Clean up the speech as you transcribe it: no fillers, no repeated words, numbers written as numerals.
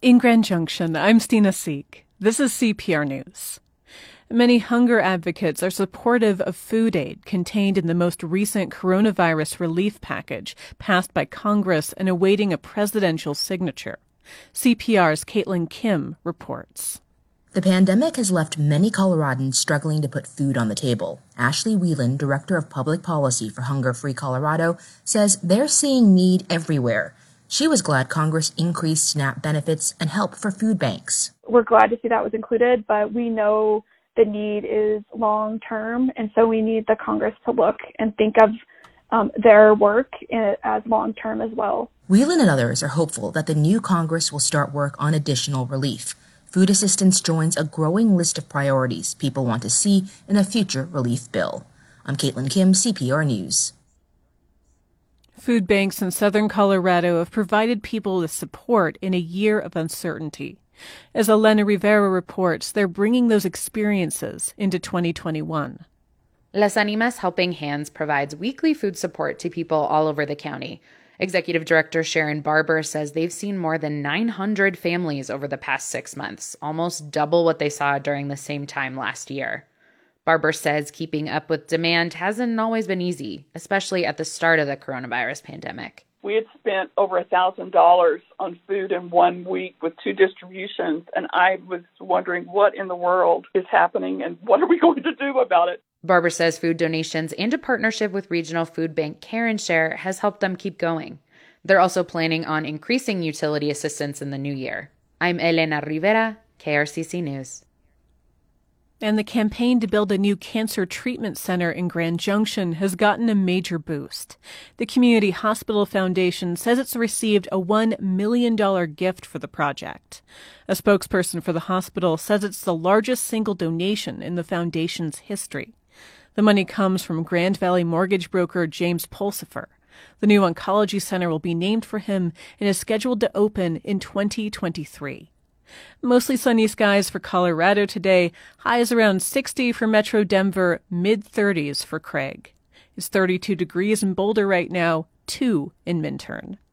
In Grand Junction, I'm Stina Seek. This is CPR News. Many hunger advocates are supportive of food aid contained in the most recent coronavirus relief package passed by Congress and awaiting a presidential signature. CPR's Caitlin Kim reports. The pandemic has left many Coloradans struggling to put food on the table. Ashley Whelan, Director of Public Policy for Hunger Free Colorado, says they're seeing need everywhere. She was glad Congress increased SNAP benefits and help for food banks. We're glad to see that was included, but we know the need is long-term, and so we need the Congress to look and think of their work as long-term as well. Whelan and others are hopeful that the new Congress will start work on additional relief. Food assistance joins a growing list of priorities people want to see in a future relief bill. I'm Caitlin Kim, CPR News. Food banks in southern Colorado have provided people with support in a year of uncertainty. As Elena Rivera reports, they're bringing those experiences into 2021. Las Animas Helping Hands provides weekly food support to people all over the county. Executive Director Sharon Barber says they've seen more than 900 families over the past 6 months, almost double what they saw during the same time last year. Barber says keeping up with demand hasn't always been easy, especially at the start of the coronavirus pandemic. We had spent over $1,000 on food in 1 week with 2 distributions, and I was wondering what in the world is happening and what are we going to do about it? Barber says food donations and a partnership with regional food bank Care and Share has helped them keep going. They're also planning on increasing utility assistance in the new year. I'm Elena Rivera, KRCC News. And the campaign to build a new cancer treatment center in Grand Junction has gotten a major boost. The Community Hospital Foundation says it's received a $1 million gift for the project. A spokesperson for the hospital says it's the largest single donation in the foundation's history. The money comes from Grand Valley mortgage broker James Pulsifer. The new oncology center will be named for him and is scheduled to open in 2023. Mostly sunny skies for Colorado today. Highs around 60 for Metro Denver, mid-30s for Craig. It's 32 degrees in Boulder right now, 2 in Minturn.